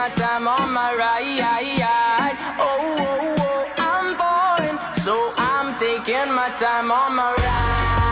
my time on my ride. Oh, I'm falling, so I'm taking my time on my ride.